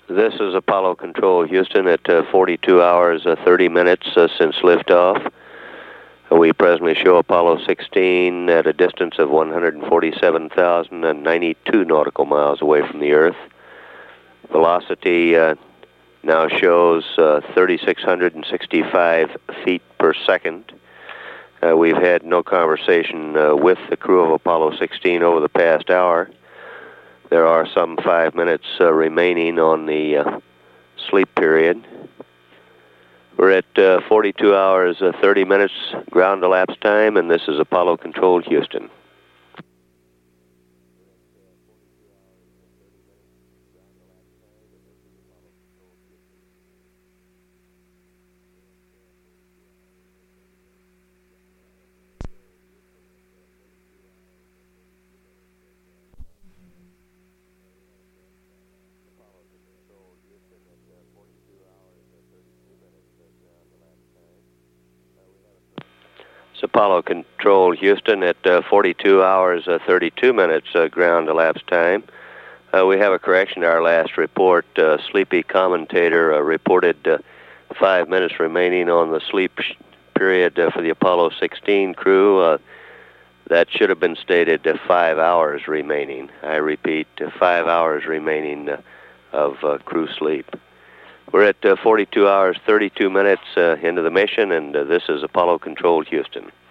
This is Apollo Control Houston at 42 hours 30 minutes since liftoff. We presently show Apollo 16 at a distance of 147,092 nautical miles away from the Earth. Velocity now shows 3,665 feet per second. We've had no conversation with the crew of Apollo 16 over the past hour. There are some 5 minutes remaining on the sleep period. We're at 42 hours 30 minutes ground elapsed time, and this is Apollo Control Houston. It's Apollo Control Houston at 42 hours 32 minutes ground elapsed time. We have a correction to our last report. Sleepy commentator reported 5 minutes remaining on the sleep period for the Apollo 16 crew. That should have been stated 5 hours remaining. I repeat, 5 hours remaining of crew sleep. We're at 42 hours, 32 minutes into the mission, and this is Apollo Control Houston.